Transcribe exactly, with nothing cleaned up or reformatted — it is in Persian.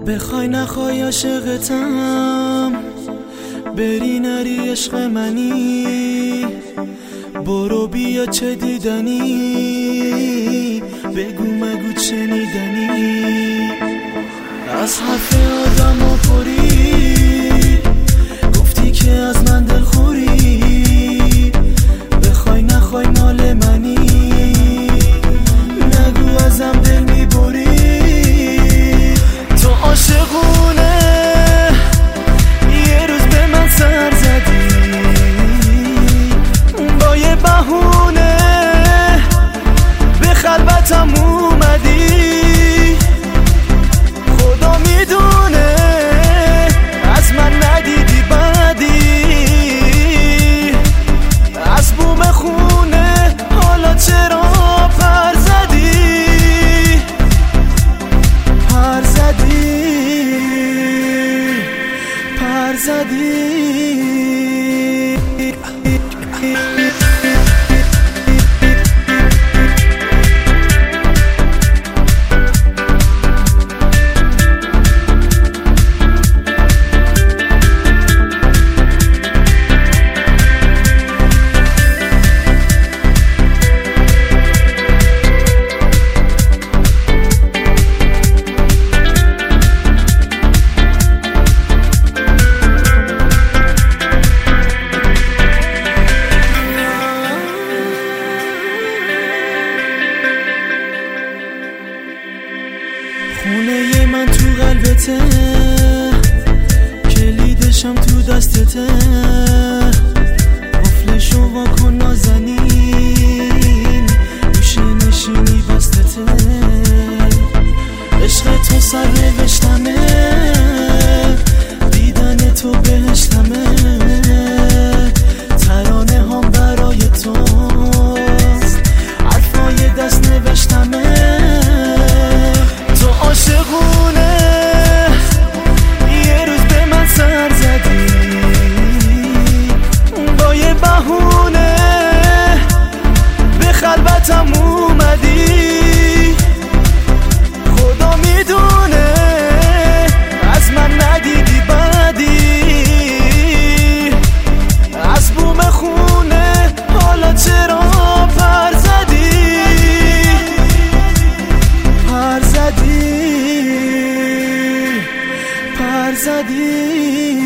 بخوای نخوای عاشقتم، بری نری عشق منی، برو بیا چه دیدنی، بگو مگو چه نیدنی. از حرف آدم ها پری، گفتی که از من دلخوری، بخوای نخوای مال منی، نگو ازم دل میبری. تو عاشقونه یه روز به من سر زدی، با یه بهونه به خلوتم اومدی. خدا میدونه از من ندیدی بدی، از بوم خونه حالا چرا پر زدی، پر زدی، پر زدی. خونه من تو قلبته، کلیدشم تو دستته، قفلشو واکن نازنین، گوشه نشینی بستته. عشق تو سر نوشتمه، دیدن تو بهشتمه، ترانه هم برای توست، حرفای دست نوشتمه. تو عاشقونه یه روز به من سر زدی، با یه بهونه به خلوتم اومدی. خدا میدونه از من ندیدی بدی، از بوم خونه حالا چرا پر زدی، پر زدی، پر زدی.